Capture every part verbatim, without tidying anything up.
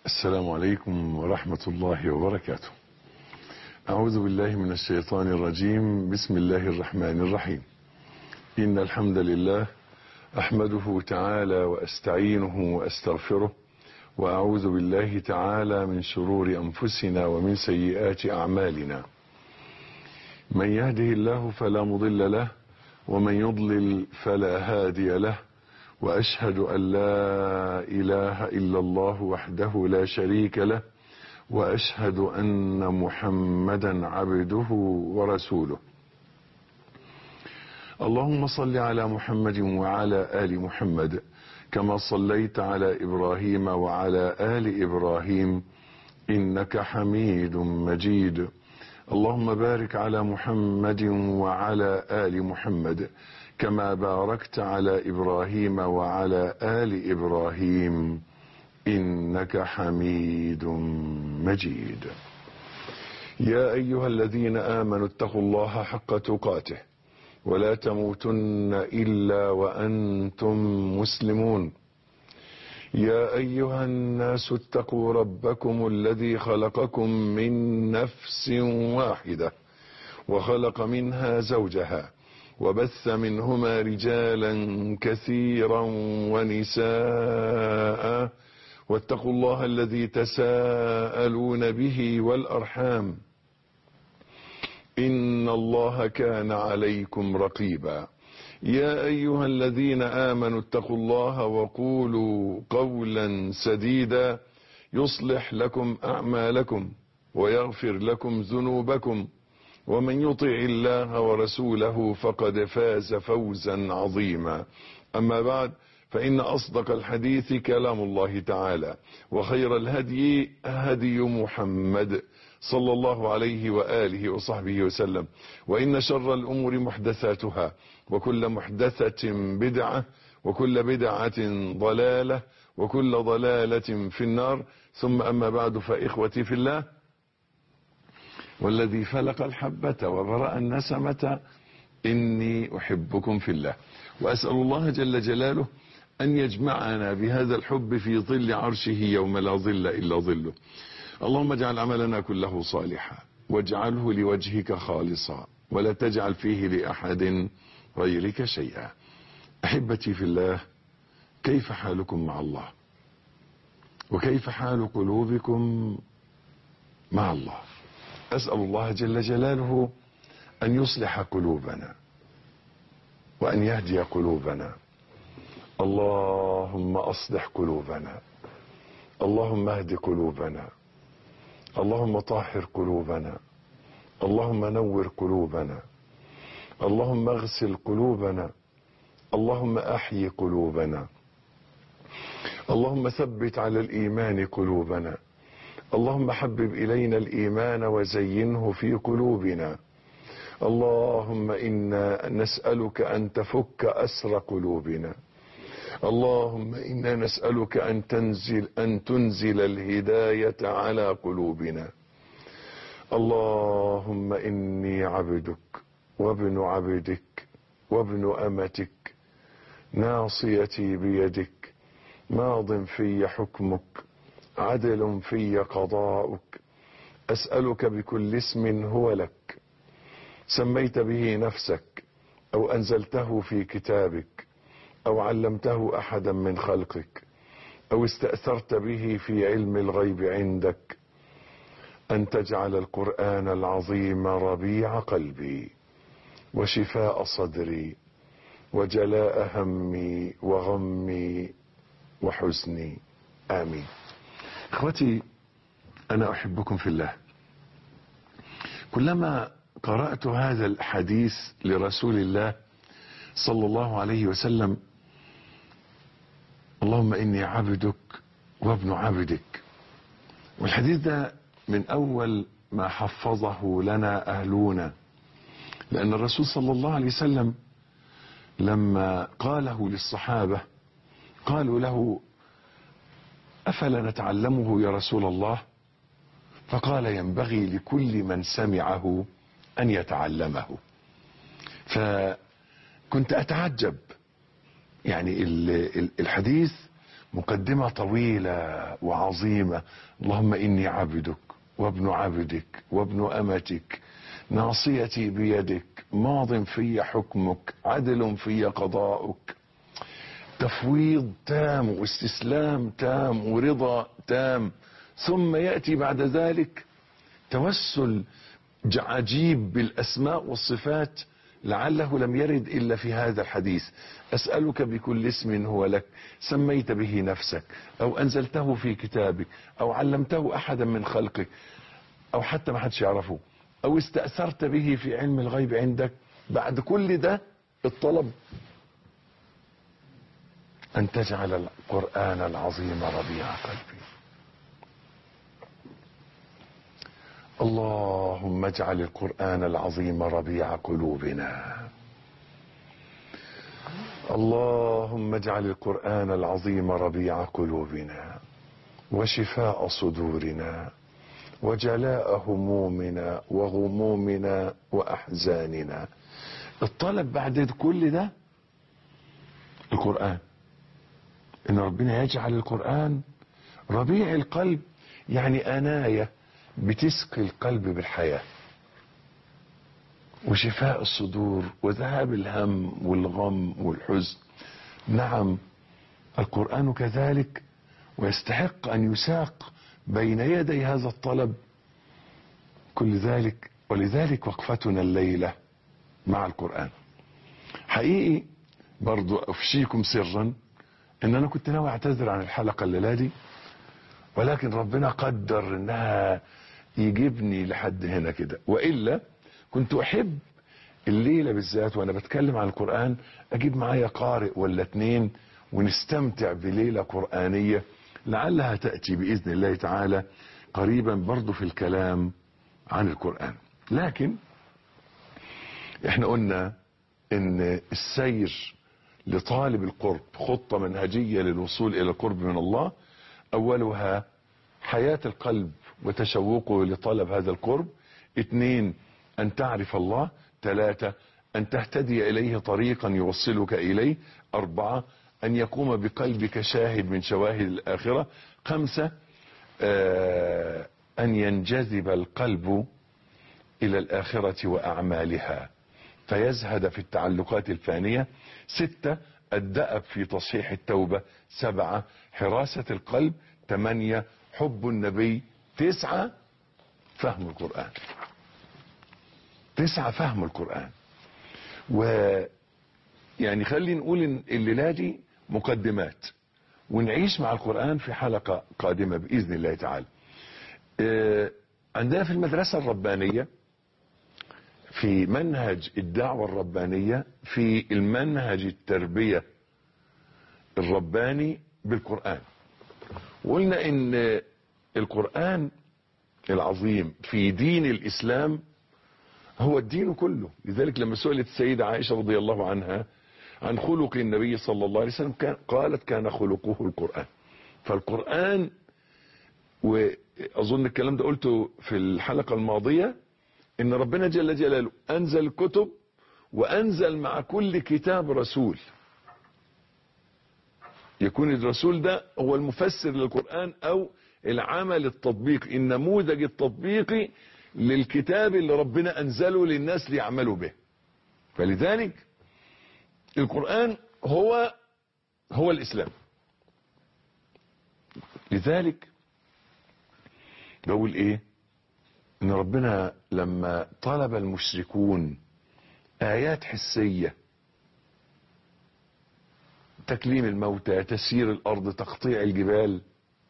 السلام عليكم ورحمة الله وبركاته. أعوذ بالله من الشيطان الرجيم. بسم الله الرحمن الرحيم. إن الحمد لله أحمده تعالى وأستعينه وأستغفره، وأعوذ بالله تعالى من شرور أنفسنا ومن سيئات أعمالنا. من يهده الله فلا مضل له، ومن يضلل فلا هادي له، وأشهد أن لا إله إلا الله وحده لا شريك له، وأشهد أن محمدا عبده ورسوله. اللهم صل على محمد وعلى آل محمد كما صليت على إبراهيم وعلى آل إبراهيم إنك حميد مجيد. اللهم بارك على محمد وعلى آل محمد كما باركت على إبراهيم وعلى آل إبراهيم إنك حميد مجيد. يا أيها الذين آمنوا اتقوا الله حق تقاته ولا تموتن إلا وأنتم مسلمون. يا أيها الناس اتقوا ربكم الذي خلقكم من نفس واحدة وخلق منها زوجها وبث منهما رجالا كثيرا ونساء، واتقوا الله الذي تساءلون به والأرحام إن الله كان عليكم رقيبا. يا أيها الذين آمنوا اتقوا الله وقولوا قولا سديدا يصلح لكم أعمالكم ويغفر لكم ذنوبكم، ومن يطع الله ورسوله فقد فاز فوزا عظيما. أما بعد، فإن أصدق الحديث كلام الله تعالى، وخير الهدي هدي محمد صلى الله عليه وآله وصحبه وسلم، وإن شر الأمور محدثاتها، وكل محدثة بدعة، وكل بدعة ضلالة، وكل ضلالة في النار. ثم أما بعد، فإخوتي في الله، والذي فلق الحبة وبرأ النسمة إني أحبكم في الله، وأسأل الله جل جلاله أن يجمعنا بهذا الحب في ظل عرشه يوم لا ظل إلا ظله. اللهم اجعل عملنا كله صالحا، واجعله لوجهك خالصا، ولا تجعل فيه لأحد غيرك شيئا. أحبتي في الله، كيف حالكم مع الله؟ وكيف حال قلوبكم مع الله؟ أسأل الله جل جلاله أن يصلح قلوبنا وأن يهدي قلوبنا. اللهم أصلح قلوبنا، اللهم اهد قلوبنا، اللهم طهر قلوبنا، اللهم نور قلوبنا، اللهم اغسل قلوبنا، اللهم أحيي قلوبنا، اللهم ثبت على الإيمان قلوبنا، اللهم حبب إلينا الإيمان وزينه في قلوبنا. اللهم إنا نسألك أن تفك أسر قلوبنا. اللهم إنا نسألك أن تنزل أن تنزل الهداية على قلوبنا. اللهم إني عبدك وابن عبدك وابن أمتك، ناصيتي بيدك، ماض في حكمك، عدل في قضاؤك. أسألك بكل اسم هو لك، سميت به نفسك أو أنزلته في كتابك أو علمته أحدا من خلقك أو استأثرت به في علم الغيب عندك، أن تجعل القرآن العظيم ربيع قلبي وشفاء صدري وجلاء همي وغمي وحزني. آمين. اخوتي، أنا أحبكم في الله. كلما قرأت هذا الحديث لرسول الله صلى الله عليه وسلم، اللهم إني عبدك وابن عبدك، والحديث ده من أول ما حفظه لنا أهلنا، لأن الرسول صلى الله عليه وسلم لما قاله للصحابة قالوا له: أفلا نتعلمه يا رسول الله؟ فقال: ينبغي لكل من سمعه أن يتعلمه. فكنت أتعجب، يعني الحديث مقدمة طويلة وعظيمة. اللهم إني عبدك وابن عبدك وابن أمتك، ناصيتي بيدك، ماض في حكمك، عدل في قضاؤك. تفويض تام واستسلام تام ورضا تام. ثم يأتي بعد ذلك توسل عجيب بالأسماء والصفات لعله لم يرد إلا في هذا الحديث. أسألك بكل اسم هو لك سميت به نفسك أو أنزلته في كتابك أو علمته أحدا من خلقك أو حتى ما حدش يعرفه أو استأثرت به في علم الغيب عندك. بعد كل ده الطلب أن تجعل القرآن العظيم ربيع قلبي. اللهم اجعل القرآن العظيم ربيع قلوبنا. اللهم اجعل القرآن العظيم ربيع قلوبنا وشفاء صدورنا وجلاء همومنا وغمومنا وأحزاننا. الطلب بعد كل ده القرآن، إن ربنا يجعل القرآن ربيع القلب، يعني أناية بتسقي القلب بالحياة وشفاء الصدور وذهاب الهم والغم والحزن. نعم القرآن كذلك، ويستحق أن يساق بين يدي هذا الطلب كل ذلك. ولذلك وقفتنا الليلة مع القرآن. حقيقي برضو أفشيكم سرا إن أنا كنت ناوي أعتذر عن الحلقة الليلة دي، ولكن ربنا قدر إنها يجيبني لحد هنا كده، وإلا كنت أحب الليلة بالذات وأنا بتكلم عن القرآن أجيب معايا قارئ ولا اتنين ونستمتع بليلة قرآنية لعلها تأتي بإذن الله تعالى قريبا برضو في الكلام عن القرآن. لكن احنا قلنا ان السير لطالب القرب خطة منهجية للوصول الى القرب من الله. اولها حياة القلب وتشوقه لطلب هذا القرب. اثنين ان تعرف الله. ثلاثة ان تهتدي اليه طريقا يوصلك اليه. اربعة ان يقوم بقلبك شاهد من شواهد الاخرة. خمسة آه ان ينجذب القلب الى الاخرة واعمالها فيزهد في التعلقات الفانية. ستة الدأب في تصحيح التوبة. سبعة حراسة القلب. ثمانية حب النبي. تسعة فهم القرآن. تسعة فهم القرآن. ويعني خلي نقول إن الليلة دي مقدمات، ونعيش مع القرآن في حلقة قادمة بإذن الله تعالى. عندنا في المدرسة الربانية في منهج الدعوة الربانية في المنهج التربية الرباني بالقرآن، وقلنا ان القرآن العظيم في دين الاسلام هو الدين كله. لذلك لما سئلت السيدة عائشة رضي الله عنها عن خلق النبي صلى الله عليه وسلم كان قالت كان خلقه القرآن. فالقرآن، واظن الكلام ده قلته في الحلقة الماضية، ان ربنا جل جلاله انزل الكتب وانزل مع كل كتاب رسول، يكون الرسول ده هو المفسر للقرآن او العمل التطبيقي، النموذج التطبيقي للكتاب اللي ربنا انزله للناس ليعملوا به. فلذلك القرآن هو هو الاسلام. لذلك بقول ايه، ان ربنا لما طلب المشركون ايات حسية، تكليم الموتى، تسيير الارض، تقطيع الجبال،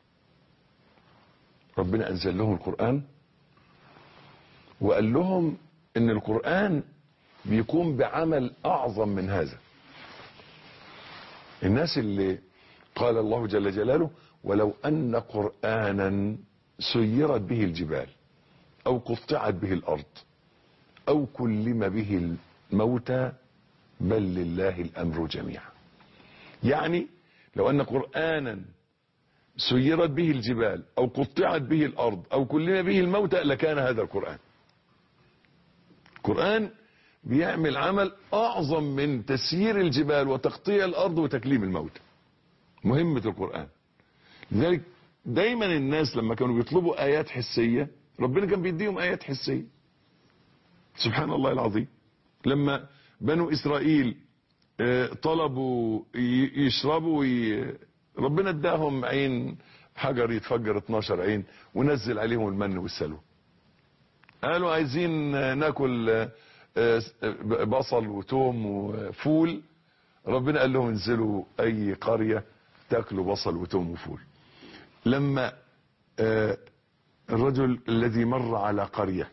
ربنا انزل لهم القرآن وقال لهم ان القرآن بيقوم بعمل اعظم من هذا. الناس اللي قال الله جل جلاله ولو ان قرآنا سيرت به الجبال او قطعت به الارض او كلم به الموتى بل لله الامر جميعا. يعني لو ان قرآنا سيرت به الجبال او قطعت به الارض او كلم به الموتى لكان هذا القرآن. القرآن بيعمل عمل اعظم من تسيير الجبال وتقطيع الارض وتكليم الموتى. مهمة القرآن. لذلك دايما الناس لما كانوا بيطلبوا آيات حسية ربنا كان بيديهم آيات حسية. سبحان الله العظيم. لما بنو إسرائيل طلبوا يشربوا ربنا اداهم عين حجر يتفجر اتناشر عين ونزل عليهم المن والسلوى. قالوا عايزين ناكل بصل وتوم وفول، ربنا قال لهم انزلوا اي قرية تاكلوا بصل وتوم وفول. لما الرجل الذي مر على قرية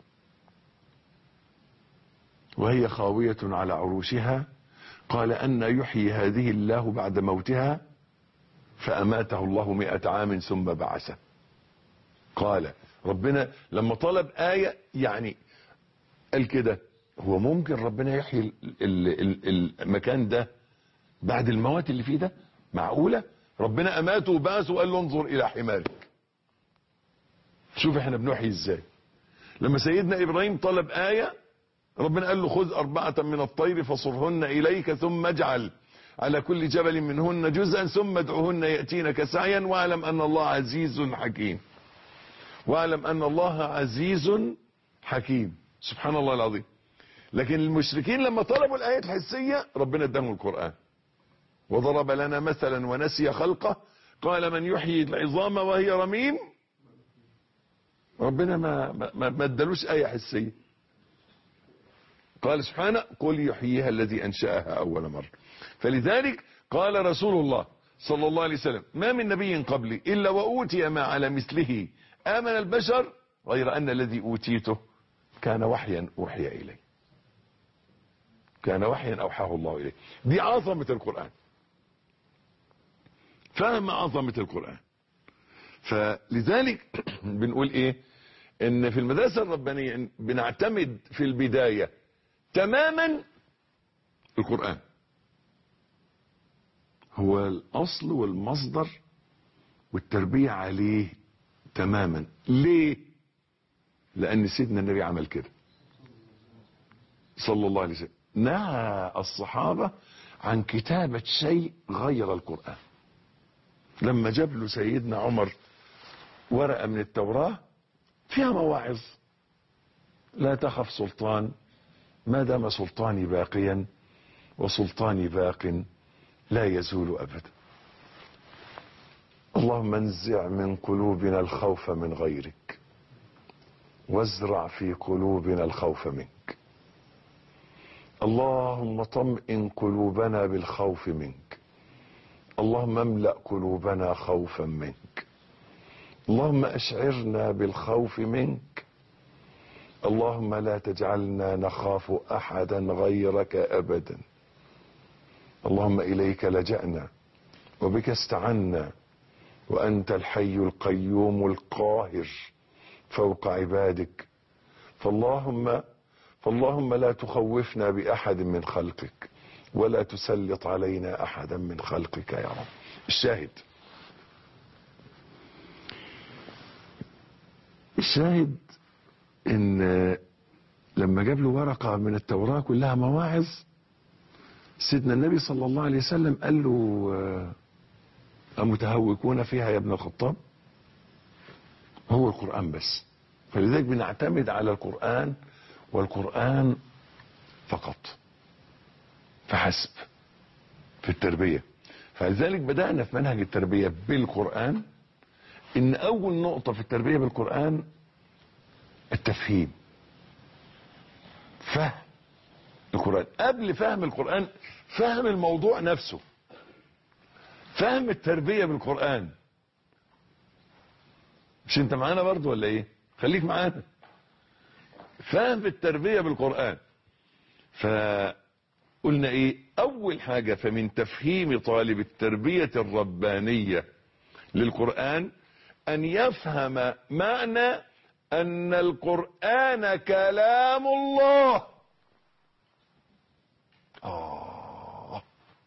وهي خاوية على عروشها قال أن يحيي هذه الله بعد موتها، فأماته الله مئة عام ثم بعثه. قال ربنا لما طلب آية يعني قال كده هو ممكن ربنا يحيي المكان ده بعد الموت اللي فيه ده؟ معقولة؟ ربنا أماته وبعثه وقال له انظر إلى حمارك. شوف احنا بنحيي ازاي. لما سيدنا إبراهيم طلب آية ربنا قال له خذ أربعة من الطير فصرهن إليك ثم اجعل على كل جبل منهن جزءا ثم ادعوهن يأتينك سعيا واعلم أن الله عزيز حكيم. واعلم أن الله عزيز حكيم. سبحان الله العظيم. لكن المشركين لما طلبوا الآيات الحسية ربنا اداهم القرآن. وضرب لنا مثلا ونسي خلقه قال من يحيي العظام وهي رميم. ربنا ما ما ما ادالوش آية حسية. قال سبحانه قل يحييها الذي أنشأها أول مرة. فلذلك قال رسول الله صلى الله عليه وسلم ما من نبي قبلي إلا وأوتي ما على مثله آمن البشر غير أن الذي أوتيته كان وحيا أوحي إليه. كان وحيا أوحاه الله إليه. دي عظمة القرآن. فهم عظمة القرآن. فلذلك بنقول إيه إن في المدرسة الربانية بنعتمد في البداية تماما القرآن هو الأصل والمصدر والتربية عليه تماما. ليه؟ لأن سيدنا النبي عمل كده صلى الله عليه وسلم. نهى الصحابة عن كتابة شيء غير القرآن. لما جاب له سيدنا عمر ورقة من التوراة فيها مواعظ لا تخف سلطان ما دام سلطاني باقيا وسلطاني باق لا يزول أبدا. اللهم انزع من قلوبنا الخوف من غيرك وازرع في قلوبنا الخوف منك. اللهم طمئن قلوبنا بالخوف منك. اللهم املأ قلوبنا خوفا منك. اللهم اشعرنا بالخوف منك. اللهم لا تجعلنا نخاف احدا غيرك ابدا. اللهم اليك لجأنا وبك استعنا وانت الحي القيوم القاهر فوق عبادك. فاللهم فاللهم لا تخوفنا باحد من خلقك ولا تسلط علينا احدا من خلقك يا رب. الشاهد الشاهد ان لما جاب له ورقة من التوراة كلها مواعظ سيدنا النبي صلى الله عليه وسلم قال له أمتهوكون فيها يا ابن الخطاب؟ هو القرآن بس. فلذلك بنعتمد على القرآن والقرآن فقط فحسب في التربية. فلذلك بدأنا في منهج التربية بالقرآن. إن أول نقطة في التربية بالقرآن التفهيم. فهم القرآن. قبل فهم القرآن فهم الموضوع نفسه. فهم التربية بالقرآن. مش انت معانا برضو ولا ايه؟ خليك معانا. فهم التربية بالقرآن. فقلنا ايه؟ اول حاجة فمن تفهيم طالب التربية الربانية للقرآن ان يفهم معنى ان القرآن كلام الله. آه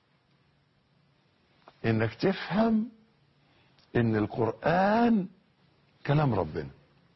انك تفهم ان القرآن كلام ربنا.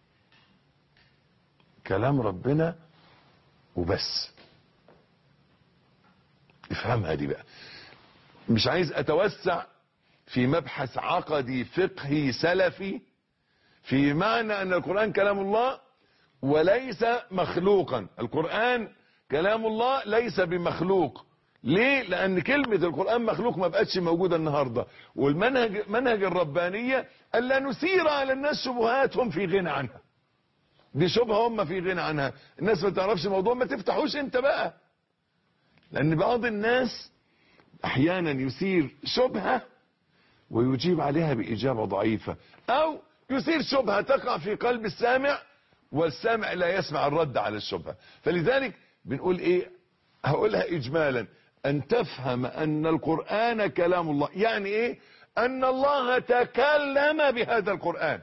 كلام ربنا وبس. افهمها دي بقى. مش عايز اتوسع في مبحث عقدي فقهي سلفي في معنى ان القرآن كلام الله وليس مخلوقا. القرآن كلام الله ليس بمخلوق. ليه؟ لان كلمة القرآن مخلوق ما بقتش موجودة النهاردة. والمنهج منهج الربانية الا نثير على الناس شبهات هم في غنى عنها. دي شبهة هم في غنى عنها، الناس ما تعرفش الموضوع، ما تفتحوش انت بقى. لان بعض الناس احيانا يثير شبهة ويجيب عليها باجابة ضعيفة، او يثير شبهة تقع في قلب السامع والسامع لا يسمع الرد على الشبهة. فلذلك بنقول ايه، هقولها اجمالا، ان تفهم ان القرآن كلام الله. يعني ايه؟ ان الله تكلم بهذا القرآن.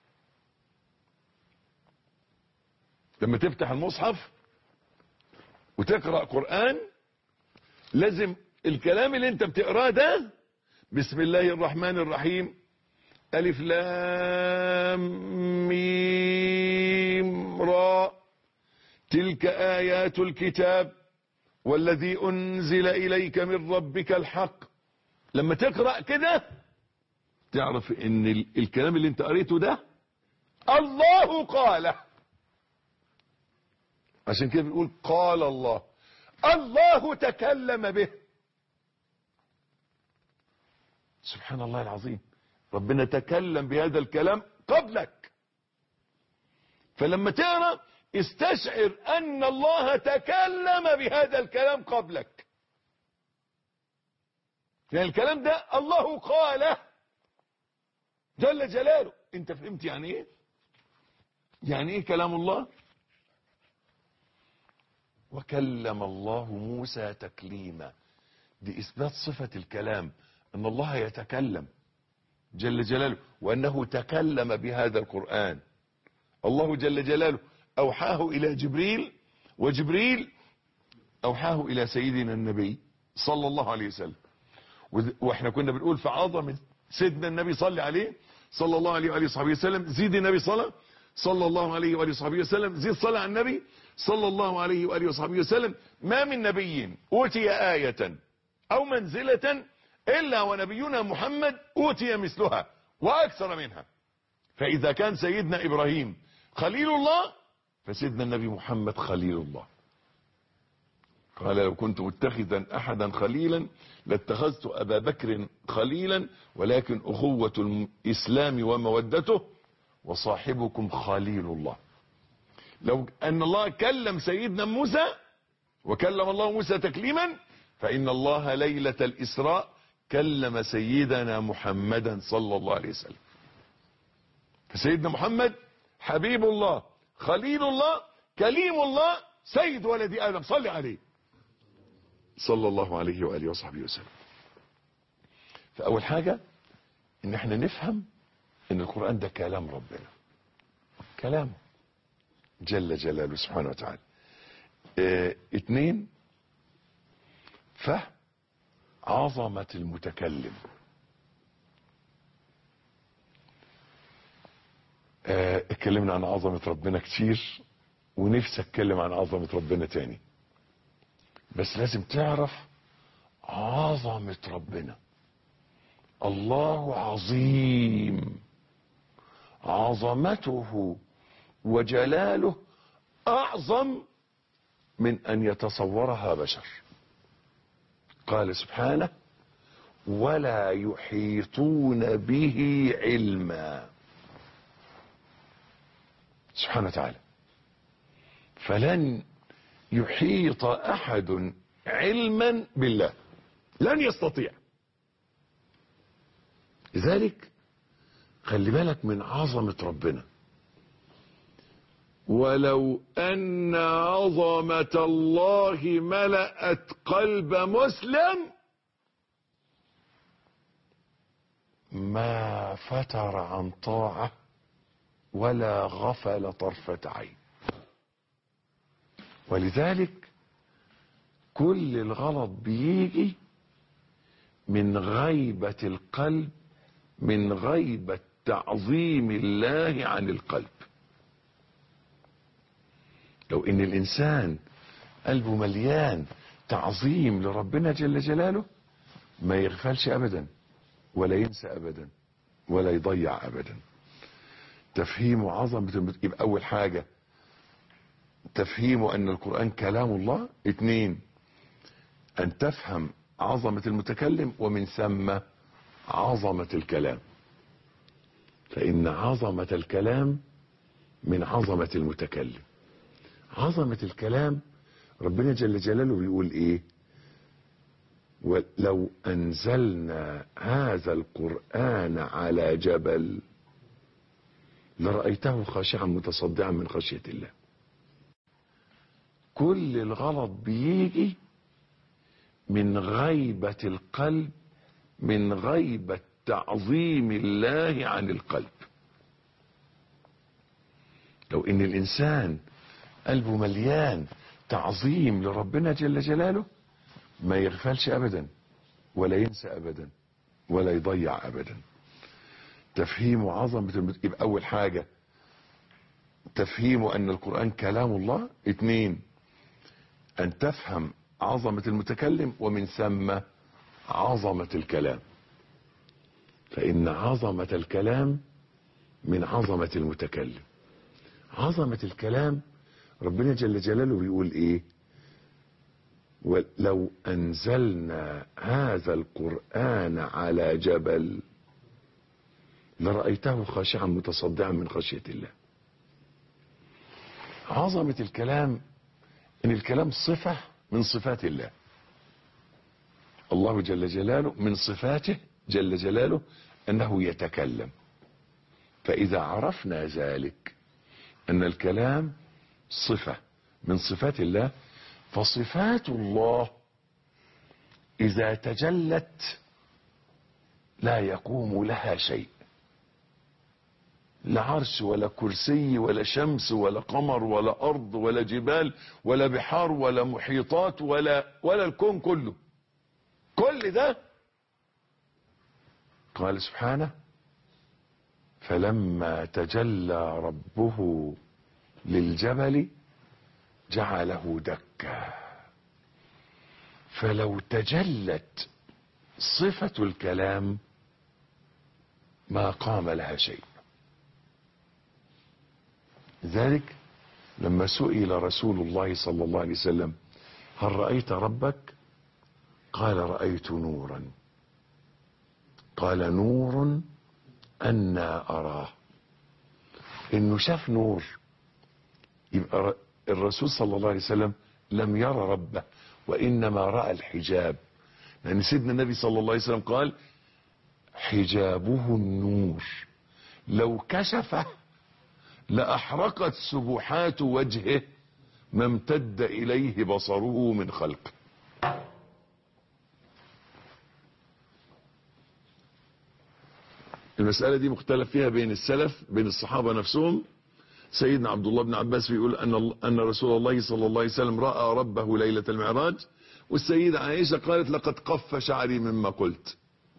لما تفتح المصحف وتقرأ قرآن لازم الكلام اللي انت بتقراه ده بسم الله الرحمن الرحيم ألف لام ميم را تلك آيات الكتاب والذي أنزل إليك من ربك الحق. لما تقرأ كده تعرف ان الكلام اللي انت قريته ده الله قاله. عشان كده بنقول قال الله، الله تكلم به. سبحان الله العظيم، ربنا تكلم بهذا الكلام قبلك. فلما تقرأ استشعر ان الله تكلم بهذا الكلام قبلك، يعني الكلام ده الله قاله جل جلاله. انت فهمت يعني ايه؟ يعني ايه كلام الله؟ وكلم الله موسى تكليما. دي اثبات صفة الكلام، ان الله يتكلم جل جلاله، وانه تكلم بهذا القرآن. الله جل جلاله اوحاه الى جبريل، وجبريل اوحاه الى سيدنا النبي صلى الله عليه وسلم. واحنا كنا بنقول في عظمة سيدنا النبي صلى عليه صلى الله عليه وآله وصحبه وسلم. زيد النبي صلى صلى الله عليه وآله وصحبه وسلم، زيد صلى على النبي صلى الله عليه وآله وصحبه وسلم. ما من نبي أوتي آية أو منزلة إلا ونبينا محمد أوتي مثلها وأكثر منها. فإذا كان سيدنا إبراهيم خليل الله فسيدنا النبي محمد خليل الله. قال لو كنت متخذا أحدا خليلا لاتخذت أبا بكر خليلا ولكن أخوة الإسلام ومودته وصاحبكم خليل الله. لو أن الله كلم سيدنا موسى وكلم الله موسى تكليما، فإن الله ليلة الإسراء كلم سيدنا محمدا صلى الله عليه وسلم. فسيدنا محمد حبيب الله خليل الله كليم الله سيد ولد آدم، صلي عليه صلى الله عليه وآله وصحبه وسلم. فأول حاجة إن احنا نفهم إن القرآن ده كلام ربنا، كلامه جل جلاله سبحانه وتعالى. اه اتنين، فهم عظمة المتكلم. اه اتكلمنا عن عظمة ربنا كتير، ونفسي اتكلم عن عظمة ربنا تاني، بس لازم تعرف عظمة ربنا. الله عظيم، عظمته وجلاله أعظم من أن يتصورها بشر. قال سبحانه ولا يحيطون به علما، سبحانه وتعالى. فلن يحيط أحد علما بالله، لن يستطيع. لذلك خلي بالك من عظمة ربنا. ولو أن عظمة الله ملأت قلب مسلم ما فتر عن طاعة ولا غفل طرفة عين. ولذلك كل الغلط بيجي من غيبة القلب، من غيبة تعظيم الله عن القلب. لو ان الانسان قلبه مليان تعظيم لربنا جل جلاله ما يغفلش ابدا، ولا ينسى ابدا ولا يضيع ابدا. تفهيم عظمة، يبقى اول حاجة تفهيم ان القرآن كلام الله. اثنين، ان تفهم عظمة المتكلم، ومن ثم عظمة الكلام، فان عظمة الكلام من عظمة المتكلم. عظمة الكلام ربنا جل جلاله بيقول ايه؟ ولو انزلنا هذا القرآن على جبل لرأيته خاشعا متصدعا من خشية الله. كل الغلط بيجي من غيبة القلب، من غيبة تعظيم الله عن القلب. لو ان الانسان قلبه مليان تعظيم لربنا جل جلاله ما يغفلش ابدا ولا ينسى ابدا ولا يضيع ابدا. تفهيم عظمة المت... يبقى اول حاجة تفهيم ان القرآن كلام الله. اثنين، ان تفهم عظمة المتكلم، ومن ثم عظمة الكلام، فان عظمة الكلام من عظمة المتكلم. عظمة الكلام ربنا جل جلاله بيقول ايه؟ ولو انزلنا هذا القرآن على جبل لرأيته خاشعا متصدعا من خشية الله. عظمة الكلام ان الكلام صفة من صفات الله. الله جل جلاله من صفاته جل جلاله انه يتكلم. فاذا عرفنا ذلك ان الكلام صفة من صفات الله، فصفات الله اذا تجلت لا يقوم لها شيء، لا عرش ولا كرسي ولا شمس ولا قمر ولا ارض ولا جبال ولا بحار ولا محيطات ولا ولا الكون كله. كل ده قال سبحانه فلما تجلى ربه للجبل جعله دكا. فلو تجلت صفة الكلام ما قام لها شيء. ذلك لما سئل رسول الله صلى الله عليه وسلم هل رأيت ربك؟ قال رأيت نورا. قال نور أنا أراه. إنه شاف نور، يبقى الرسول صلى الله عليه وسلم لم يرى ربه وإنما رأى الحجاب، لأن سيدنا النبي صلى الله عليه وسلم قال حجابه النور لو كشفه لأحرقت سبحات وجهه ما امتد إليه بصره من خلقه. المسألة دي مختلف فيها بين السلف، بين الصحابة نفسهم. سيدنا عبد الله بن عباس بيقول أن أن رسول الله صلى الله عليه وسلم رأى ربه ليلة المعراج، والسيدة عائشة قالت لقد قف شعري مما قلت،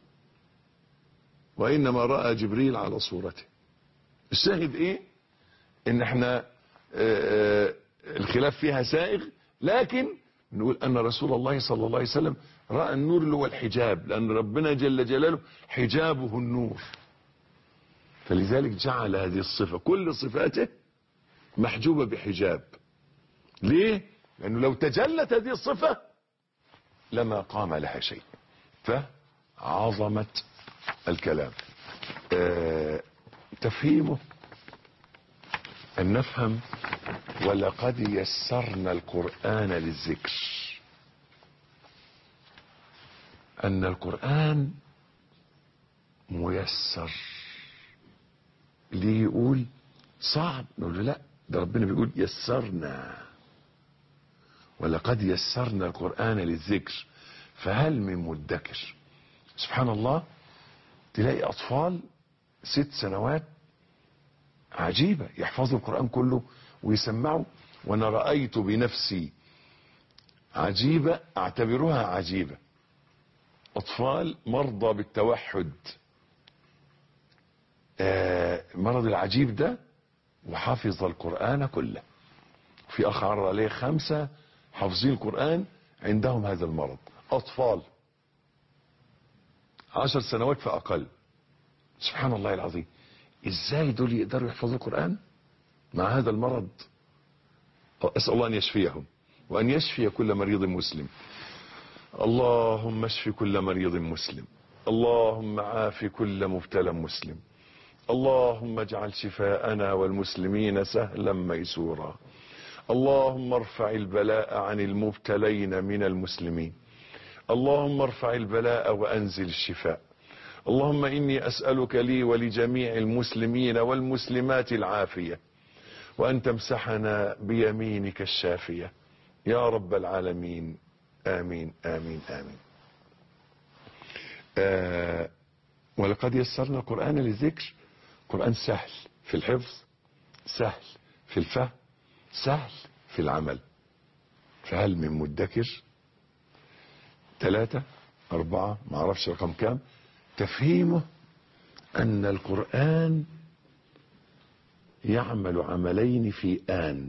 وإنما رأى جبريل على صورته. الشاهد إيه؟ إن احنا اه اه الخلاف فيها سائغ، لكن نقول أن رسول الله صلى الله عليه وسلم رأى النور اللي هو الحجاب، لأن ربنا جل جلاله حجابه النور، فلذلك جعل هذه الصفة كل صفاته محجوبة بحجاب. ليه؟ لأنه لو تجلت هذه الصفة لما قام لها شيء. فعظمة الكلام آه تفهيمه أن نفهم ولقد يسرنا القرآن للذكر، أن القرآن ميسر. ليه يقول صعب؟ نقول له لا، ده ربنا بيقول يسرنا، ولقد يسرنا القرآن للذكر فهل من مدكر. سبحان الله، تلاقي أطفال ست سنوات عجيبة يحفظوا القرآن كله ويسمعوا. وانا رأيت بنفسي عجيبة اعتبرها عجيبة، اطفال مرضى بالتوحد، آه مرض العجيب ده، وحافظ القرآن كله. في اخ عرض عليه خمسة حافظين القرآن عندهم هذا المرض، اطفال عشر سنوات فأقل. سبحان الله العظيم، ازاي دول يقدروا يحفظوا القرآن مع هذا المرض؟ أسأل الله أن يشفيهم وأن يشفي كل مريض مسلم. اللهم اشف كل مريض مسلم، اللهم عاف كل مبتلى مسلم، اللهم اجعل شفاءنا والمسلمين سهلا ميسورا، اللهم ارفع البلاء عن المبتلين من المسلمين، اللهم ارفع البلاء وأنزل الشفاء. اللهم إني أسألك لي ولجميع المسلمين والمسلمات العافية، وأن تمسحنا بيمينك الشافية يا رب العالمين. آمين آمين آمين. آه ولقد يسرنا القرآن للذكر. قرآن سهل في الحفظ، سهل في الفهم، سهل في العمل. فهل من مدكر؟ ثلاثة أربعة ما أعرفش رقم كام. تفهيمه أن القرآن يعمل عملين في آن.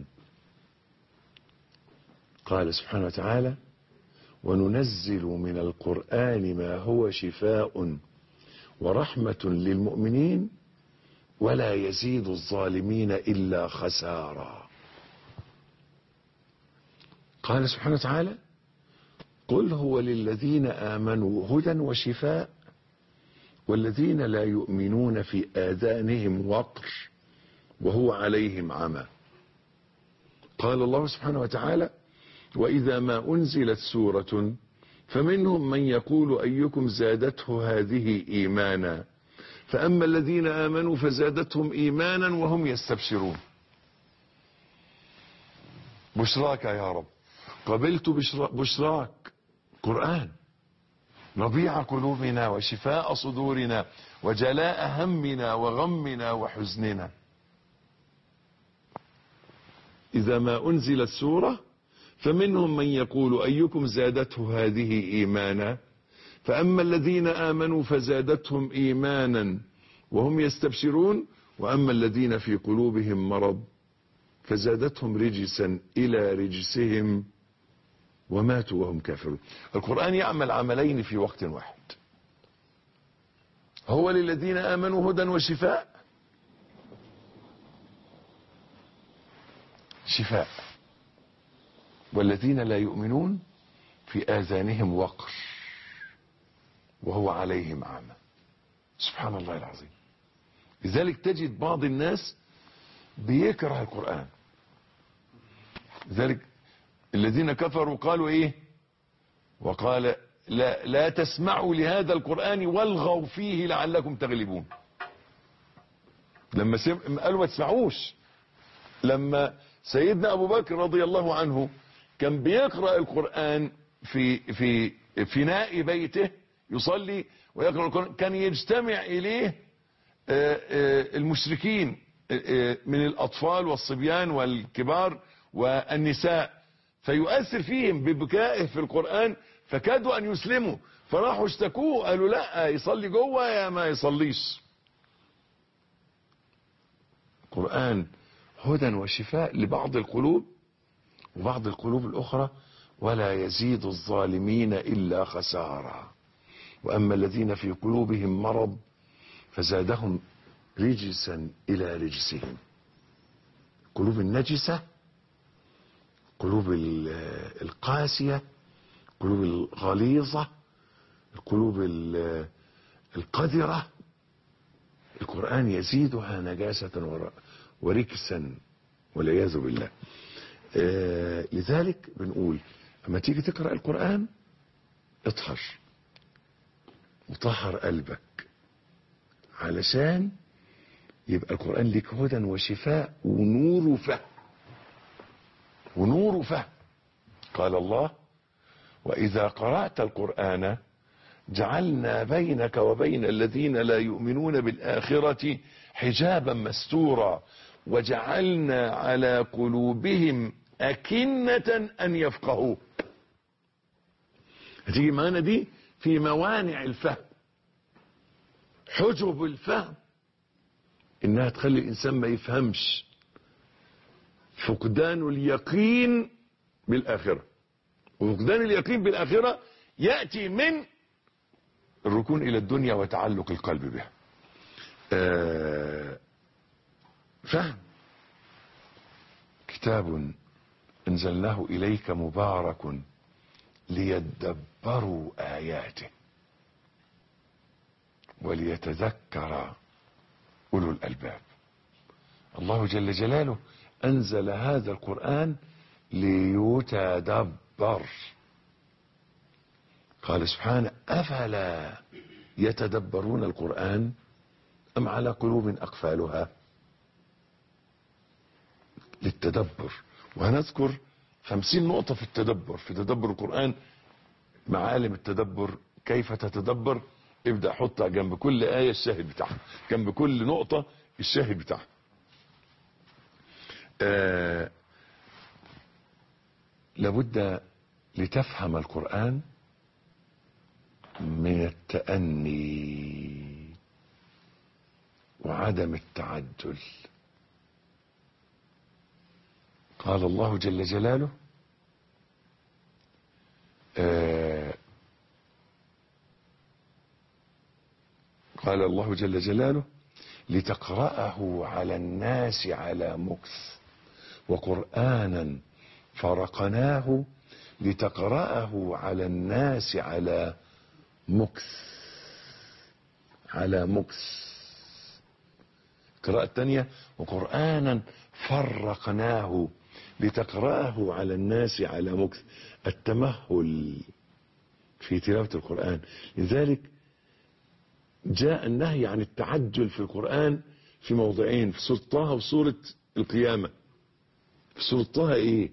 قال سبحانه وتعالى: وننزل من القرآن ما هو شفاء ورحمة للمؤمنين ولا يزيد الظالمين إلا خسارا. قال سبحانه وتعالى: قل هو للذين آمنوا هدى وشفاء والذين لا يؤمنون في آذانهم وقر وهو عليهم عمى. قال الله سبحانه وتعالى: وإذا ما أنزلت سورة فمنهم من يقول أيكم زادته هذه إيمانا فأما الذين آمنوا فزادتهم إيمانا وهم يستبشرون. بشراك يا رب، قبلت بشراك. قرآن ربيع قلوبنا وشفاء صدورنا وجلاء همنا وغمنا وحزننا. إذا ما أنزلت سورة فمنهم من يقول أيكم زادته هذه إيمانا فأما الذين آمنوا فزادتهم إيمانا وهم يستبشرون وأما الذين في قلوبهم مرض فزادتهم رجسا إلى رجسهم وماتوا وهم كافرون. القرآن يعمل عملين في وقت واحد. هو للذين آمنوا هدى وشفاء، شفاء، والذين لا يؤمنون في آذانهم وقر وهو عليهم عمى. سبحان الله العظيم. لذلك تجد بعض الناس بيكره القرآن. لذلك الذين كفروا قالوا ايه؟ وقال لا, لا تسمعوا لهذا القرآن والغوا فيه لعلكم تغلبون. لما قالوا ما تسمعوش، لما سيدنا أبو بكر رضي الله عنه كان بيقرأ القرآن في في فناء بيته يصلي ويقرأ القرآن، كان يجتمع إليه المشركين من الأطفال والصبيان والكبار والنساء، فيؤثر فيهم ببكائه في القرآن فكادوا أن يسلموا، فراحوا اشتكوه قالوا لا يصلي جوه يا ما يصليش. القرآن هدى وشفاء لبعض القلوب، وبعض القلوب الأخرى ولا يزيد الظالمين إلا خسارا. وأما الذين في قلوبهم مرض فزادهم رجسا إلى رجسهم. قلوب النجسة، قلوب القاسية، قلوب الغليظة، القلوب القذرة، القرآن يزيدها نجاسة وركسا والعياذ بالله. آه لذلك بنقول اما تيجي تقرأ القرآن اطهر وطهر قلبك علشان يبقى القرآن لك هدى وشفاء ونور وفهم، ونور وفهم. قال الله: وإذا قرأت القرآن جعلنا بينك وبين الذين لا يؤمنون بالآخرة حجابا مستورا وجعلنا على قلوبهم أكنة أن يفقهوا. هتيجي معانا دي في موانع الفهم. حجب الفهم إنها تخلي الإنسان ما يفهمش. فقدان اليقين بالآخرة، وفقدان اليقين بالآخرة يأتي من الركون إلى الدنيا وتعلق القلب بها. آه فهم كتاب أنزلناه إليك مبارك ليدبروا آياته وليتذكر أولو الألباب. الله جل جلاله أنزل هذا القرآن ليتدبر. قال سبحانه أفلا يتدبرون القرآن أم على قلوب أقفالها. للتدبر. وهنذكر خمسين نقطة في التدبر، في تدبر القرآن، معالم التدبر، كيف تتدبر. ابدأ حط جنب كل آية الشاهد بتاعها، جنب كل نقطة الشاهد بتاعها. آه لابد لتفهم القرآن من التأني وعدم التعجل. قال الله جل جلاله آه قال الله جل جلاله لتقرأه على الناس على مكث وقرآنا فرقناه لتقرأه على الناس على مكث. على مكث. القراءة الثانية وقرآنا فرقناه لتقرأه على الناس على مكث. التمهل في تلاوة القرآن. لذلك جاء النهي عن التعجل في القرآن في موضعين، في سورة طه وسورة القيامة. في سورة طه ايه؟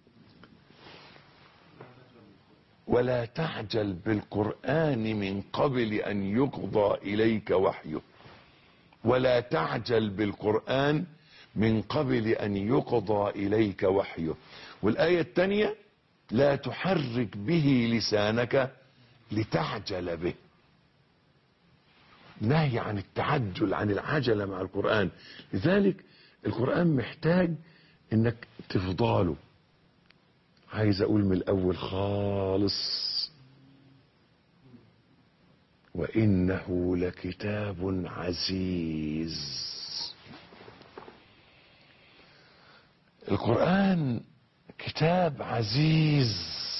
ولا تعجل بالقرآن من قبل أن يقضى إليك وحيه. ولا تعجل بالقرآن من قبل أن يقضى إليك وحيه. والآية الثانية لا تحرك به لسانك لتعجل به. نهي عن التعجل، عن العجلة مع القرآن. لذلك القرآن محتاج انك تفضاله. عايز اقول من الاول خالص وانه لكتاب عزيز. القرآن كتاب عزيز.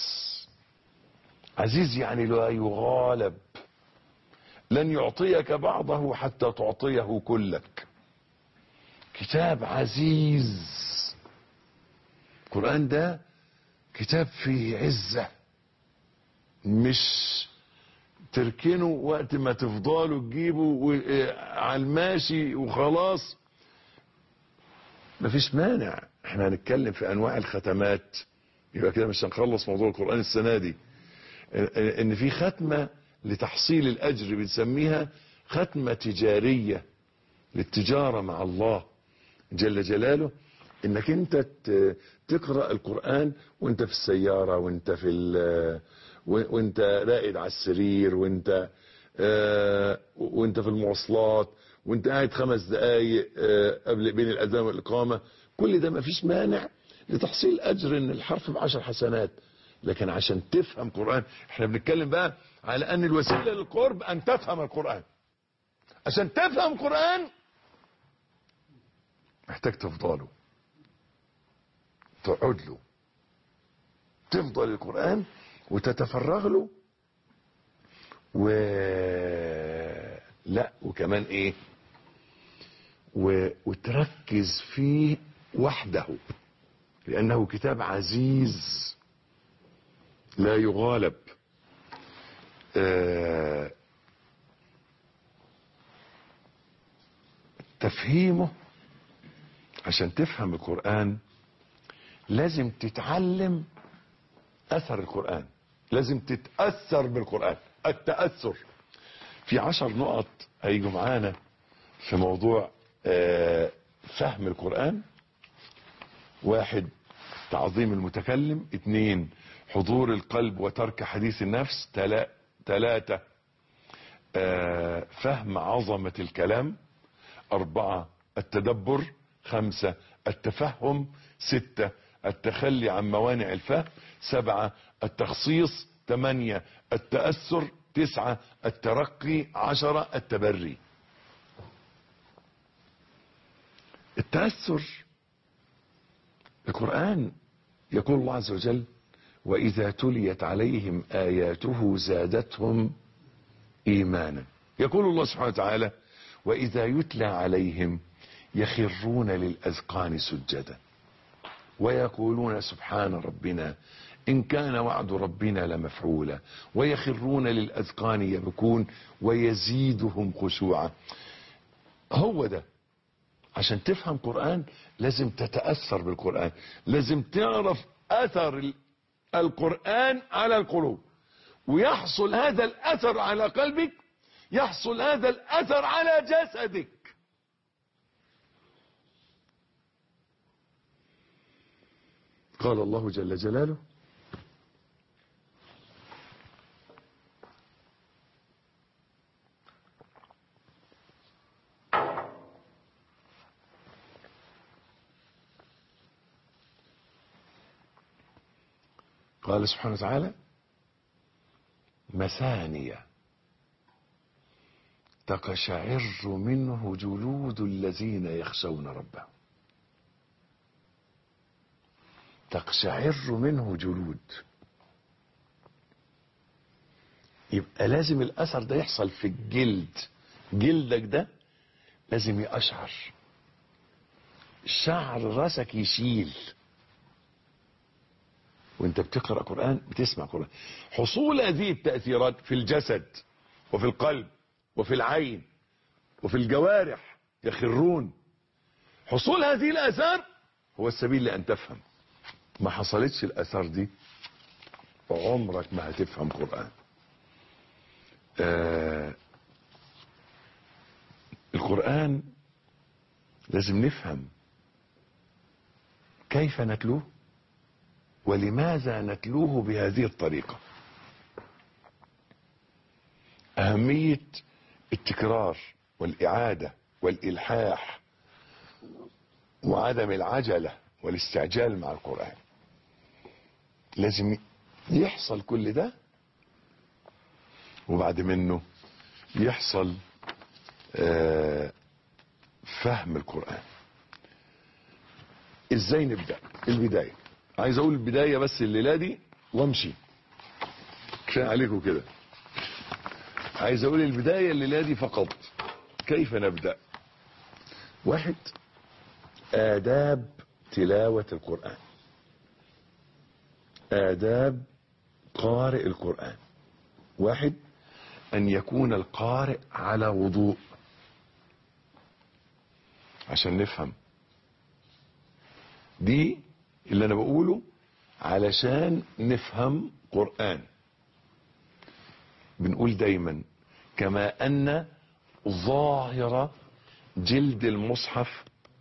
عزيز يعني لا يغالب. لن يعطيك بعضه حتى تعطيه كلك. كتاب عزيز. القرآن ده كتاب فيه عزة، مش تركنه وقت ما تفضلوا تجيبه على الماشي وخلاص. مفيش مانع. احنا هنتكلم في انواع الختمات، يبقى كده مش هنخلص موضوع القرآن السنة دي. ان في ختمة لتحصيل الاجر بنسميها ختمة تجارية، للتجارة مع الله جل جلاله. انك انت تقرأ القرآن وانت في السيارة، وانت في وانت راقد على السرير، وانت اه وانت في المواصلات، وانت قاعد خمس دقايق اه قبل بين الاذان والاقامة. كل ده مفيش مانع لتحصيل اجر ان الحرف بعشر حسنات. لكن عشان تفهم قرآن، احنا بنتكلم بقى على ان الوسيلة للقرب ان تفهم القرآن. عشان تفهم قرآن محتاج تفضله، تقعد له، تفضل القرآن وتتفرغ له. و لا وكمان ايه، و... وتركز فيه وحده، لانه كتاب عزيز لا يغالب. آه... تفهيمه، عشان تفهم القرآن لازم تتعلم اثر القرآن، لازم تتأثر بالقرآن. التأثر في عشر نقط هيجوا معانا في موضوع آه فهم القرآن. واحد، تعظيم المتكلم. اثنين، حضور القلب وترك حديث النفس. تلا ثلاثة، آه فهم عظمة الكلام. أربعة، التدبر. خمسة، التفهم. ستة، التخلي عن موانع الفهم. سبعة، التخصيص. ثمانية، التأثر. تسعة الترقي، عشرة التبري. التأثر. القرآن يقول الله عز وجل: وإذا تليت عليهم آياته زادتهم إيمانا. يقول الله سبحانه وتعالى: وإذا يتلى عليهم يخرون للأذقان سجدا ويقولون سبحان ربنا إن كان وعد ربنا لمفعولا ويخرون للأذقان يبكون ويزيدهم خشوعا. هو ده. عشان تفهم قرآن لازم تتأثر بالقرآن، لازم تعرف أثر القرآن على القلوب، ويحصل هذا الأثر على قلبك، يحصل هذا الأثر على جسدك. قال الله جل جلاله: قال سبحانه وتعالى: مثانية تقشعر منه جلود الذين يخشون ربهم. تقشعر منه جلود، يبقى لازم الأثر ده يحصل في الجلد. جلدك ده لازم يقشعر، شعر راسك يشيل وانت بتقرأ قرآن، بتسمع قرآن. حصول هذه التأثيرات في الجسد وفي القلب وفي العين وفي الجوارح يخرون. حصول هذه الآثار هو السبيل لأن تفهم. ما حصلتش الآثار دي عمرك ما هتفهم قرآن. آه القرآن لازم نفهم كيف نتلوه ولماذا نتلوه بهذه الطريقة. أهمية التكرار والإعادة والإلحاح وعدم العجلة والاستعجال مع القرآن. لازم يحصل كل ده، وبعد منه يحصل آه فهم القرآن. ازاي نبدأ؟ البداية. عايز اقول البداية بس الليلة دي وامشي، كفاية عليكم كده. عايز اقول البداية الليلة دي فقط. كيف نبدأ؟ واحد، آداب تلاوة القرآن، آداب قارئ القرآن. واحد، أن يكون القارئ على وضوء. عشان نفهم دي اللي أنا بقوله، علشان نفهم قرآن. بنقول دايما كما أن ظاهر جلد المصحف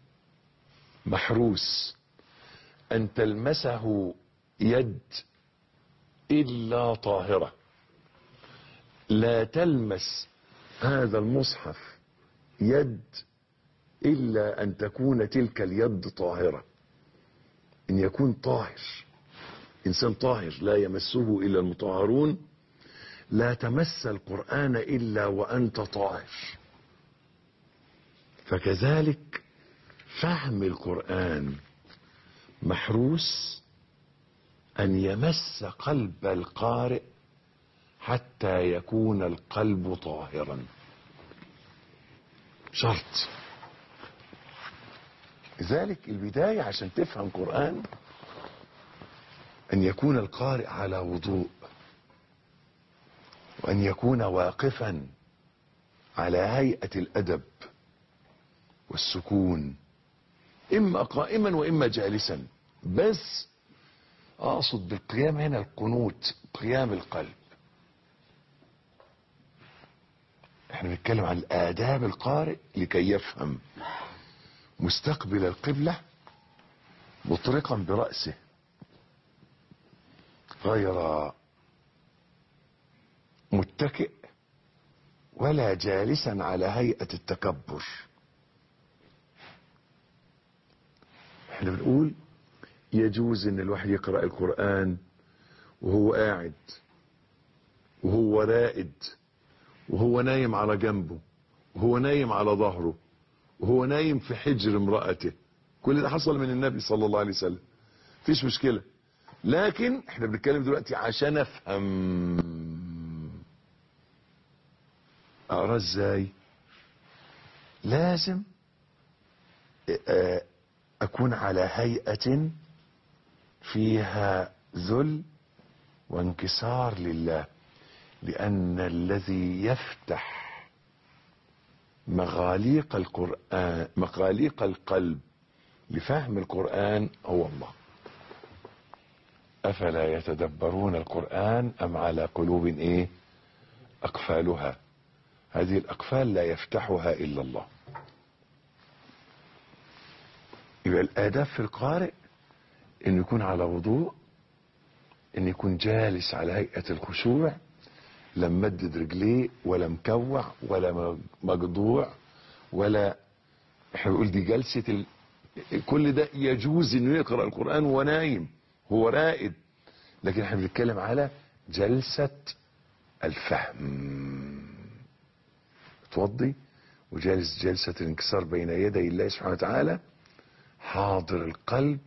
محروس أن تلمسه يد إلا طاهرة، لا تلمس هذا المصحف يد إلا أن تكون تلك اليد طاهرة. إن يكون طاهر، إنسان طاهر لا يمسه إلا المطهرون. لا تمس القرآن إلا وأنت طاهر. فكذلك فهم القرآن محروس أن يمس قلب القارئ حتى يكون القلب طاهرا. شرط. لذلك البداية عشان تفهم قرآن أن يكون القارئ على وضوء، وأن يكون واقفا على هيئة الأدب والسكون، إما قائما وإما جالسا. بس أقصد بالقيام هنا القنوت، قيام القلب. احنا بنتكلم عن آداب القارئ لكي يفهم. مستقبل القبلة مطرقا برأسه غير متكئ ولا جالسا على هيئة التكبر. احنا بنقول يجوز ان الواحد يقرأ القرآن وهو قاعد وهو رائد، وهو نايم على جنبه، وهو نايم على ظهره، وهو نايم في حجر امرأته. كل ده حصل من النبي صلى الله عليه وسلم، مفيش مشكلة. لكن احنا بنتكلم دلوقتي عشان افهم اقراه ازاي. لازم اكون على هيئة فيها ذل وانكسار لله، لان الذي يفتح مغاليق القرآن مغاليق القلب لفهم القرآن هو الله. افلا يتدبرون القرآن ام على قلوب ايه اقفالها. هذه الاقفال لا يفتحها الا الله. يبقى الاداب في القارئ انه يكون على وضوء، ان يكون جالس على هيئة الخشوع، لا ممدد رجليه ولا مكوع ولا مجضوع، ولا احنا بنقول دي جلسة ال... كل ده يجوز انه يقرأ القرآن وهو نايم، هو رائد. لكن احنا بنتكلم على جلسة الفهم، توضي وجالس جلسة الانكسار بين يدي الله سبحانه وتعالى، حاضر القلب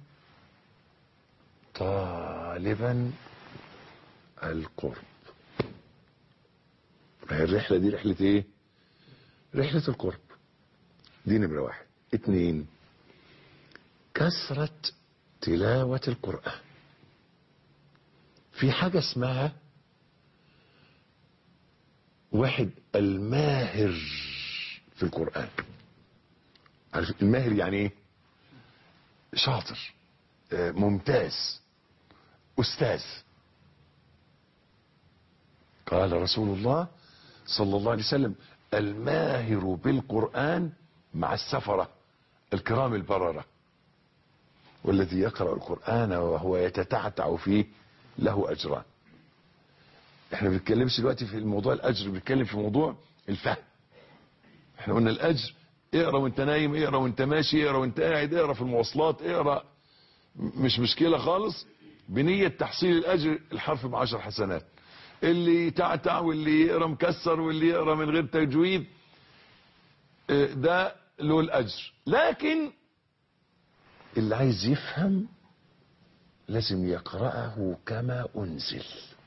طالبا القرب. الرحلة دي رحلة ايه؟ رحلة القرب. دي نمرة واحد. اتنين، كثرة تلاوة القرآن. في حاجة اسمها واحد الماهر في القرآن. عارف الماهر يعني ايه؟ شاطر، ممتاز، أستاذ. قال رسول الله صلى الله عليه وسلم: الماهر بالقرآن مع السفرة الكرام البررة، والذي يقرأ القرآن وهو يتتعتع فيه له أجران. احنا ما بنتكلمش دلوقتي في الموضوع الأجر، بنتكلم في موضوع الفهم. احنا قلنا الأجر اقرأ وانت نايم، اقرأ وانت ماشي، اقرأ وانت قاعد، اقرأ في المواصلات، اقرأ، مش مشكلة خالص، بنية تحصيل الأجر الحرف بعشر حسنات. اللي يتعتع واللي يقرأ مكسر واللي يقرأ من غير تجويد ده له الأجر. لكن اللي عايز يفهم لازم يقرأه كما أنزل،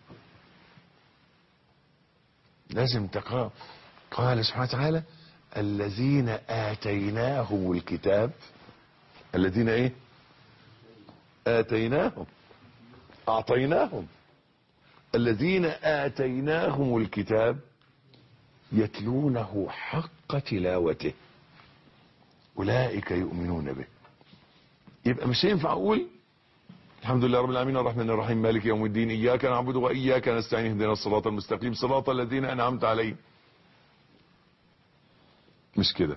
لازم تقرأ. قال سبحانه وتعالى: الذين آتيناهم الكتاب. الذين ايه؟ آتيناهم، أعطيناهم. الذين آتيناهم الكتاب يتلونه حق تلاوته أولئك يؤمنون به. يبقى مش هينفع أقول الحمد لله رب العالمين الرحمن الرحيم مالك يوم الدين إياك نعبد وإياك نستعين اهدنا الصراط المستقيم صراط الذين أنعمت عليهم. مش كده.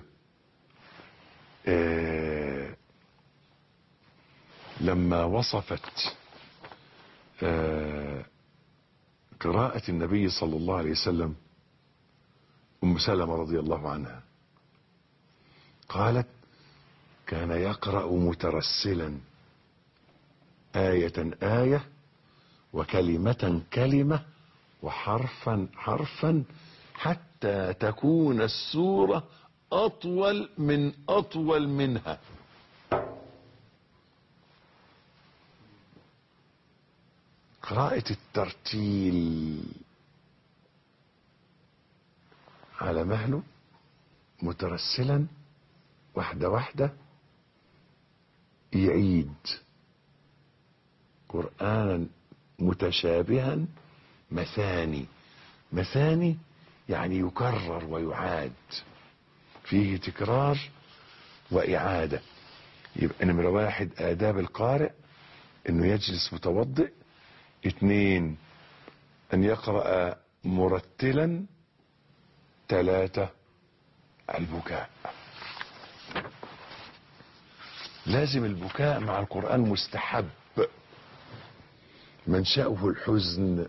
آه لما وصفت آه قراءة النبي صلى الله عليه وسلم أم سلمة رضي الله عنها، قالت: كان يقرأ مترسلا آية آية وكلمة كلمة وحرفا حرفا حتى تكون السورة أطول من أطول منها. قراءة الترتيل على مهله مترسلا واحدة واحدة، يعيد قرآنا متشابها مثاني. مثاني يعني يكرر ويعاد، فيه تكرار وإعادة. يبقى نمرة واحد آداب القارئ انه يجلس متوضئ. اثنين ان يقرأ مرتلا. ثلاثة البكاء. لازم البكاء مع القرآن مستحب، منشأه الحزن،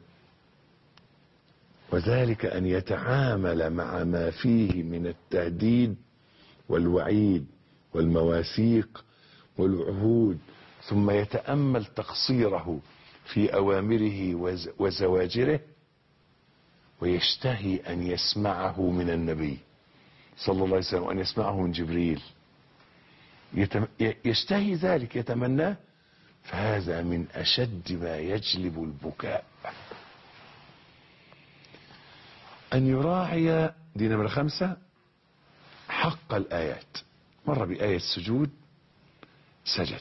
وذلك أن يتعامل مع ما فيه من التهديد والوعيد والمواثيق والعهود، ثم يتأمل تقصيره في أوامره وزواجره، ويشتهي أن يسمعه من النبي صلى الله عليه وسلم وأن يسمعه من جبريل، يتم... يشتهي ذلك، يتمناه، فهذا من أشد ما يجلب البكاء. أن يراعي، دي نمرة خمسة، حق الآيات. مر بآية السجود سجد،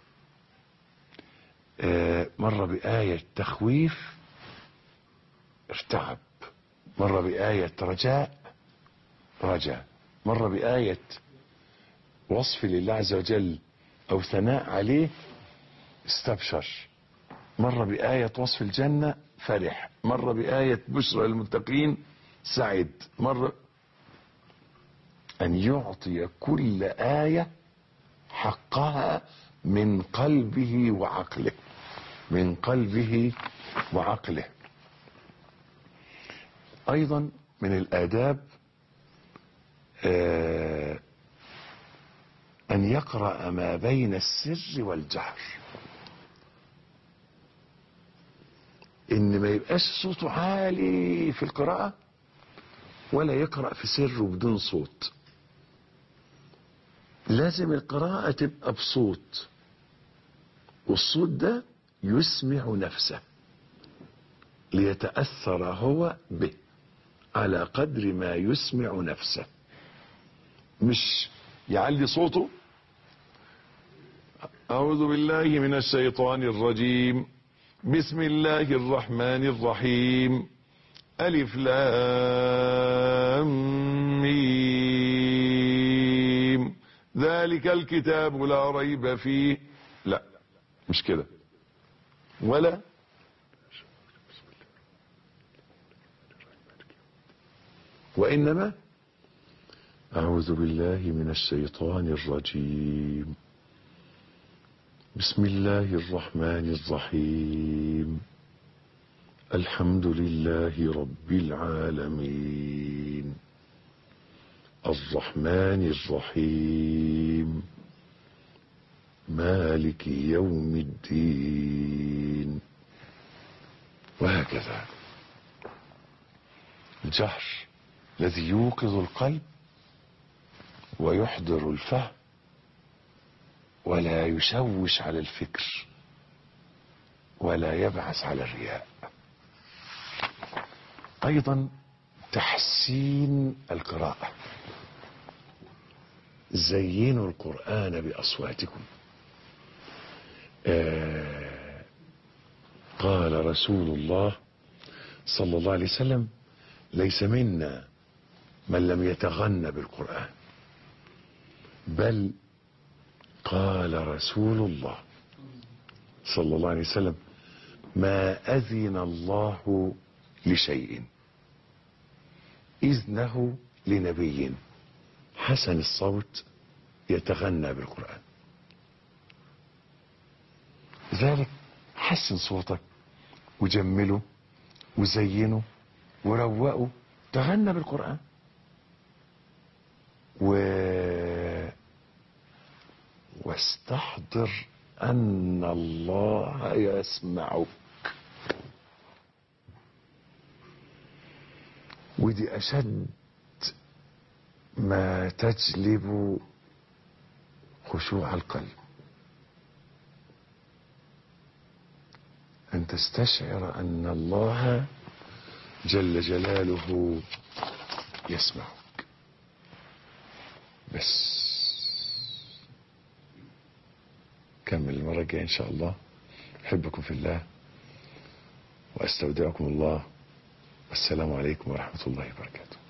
مر بآية تخويف ارتعب، مر بآية رجاء رجاء، مر بآية وصف لله عز وجل أو ثناء عليه استبشر، مر بآية وصف الجنة فرح، مر بآية بشرى للمتقين سعد، مر. أن يعطي كل آية حقها من قلبه وعقله، من قلبه وعقله. أيضا من الآداب آه أن يقرأ ما بين السر والجهر، إن ما يبقاش صوته عالي في القراءة ولا يقرأ في سر بدون صوت. لازم القراءة تبقى بصوت، والصوت ده يسمع نفسه ليتأثر هو به على قدر ما يسمع نفسه، مش يعلي صوته. أعوذ بالله من الشيطان الرجيم، بسم الله الرحمن الرحيم، ألف لام ميم، ذلك الكتاب لا ريب فيه. لا، مش كده. ولا وإنما أعوذ بالله من الشيطان الرجيم، بسم الله الرحمن الرحيم، الحمد لله رب العالمين، الرحمن الرحيم، مالك يوم الدين، وهكذا. الجهر الذي يوقظ القلب ويحضر الفهم ولا يشوش على الفكر ولا يبعث على الرياء. ايضا تحسين القراءة، زينوا القرآن بأصواتكم. آه قال رسول الله صلى الله عليه وسلم: ليس منا من لم يتغنى بالقرآن، بل قال رسول الله صلى الله عليه وسلم: ما أذن الله لشيء إذنه لنبي حسن الصوت يتغنى بالقرآن. ذلك حسن صوتك وجمله وزينه وروقه، تغنى بالقرآن. و واستحضر أن الله يسمعك. ودي أشد ما تجلب خشوع القلب، أن تستشعر أن الله جل جلاله يسمعك. بس كمل المرة الجاية إن شاء الله. أحبكم في الله وأستودعكم الله، والسلام عليكم ورحمة الله وبركاته.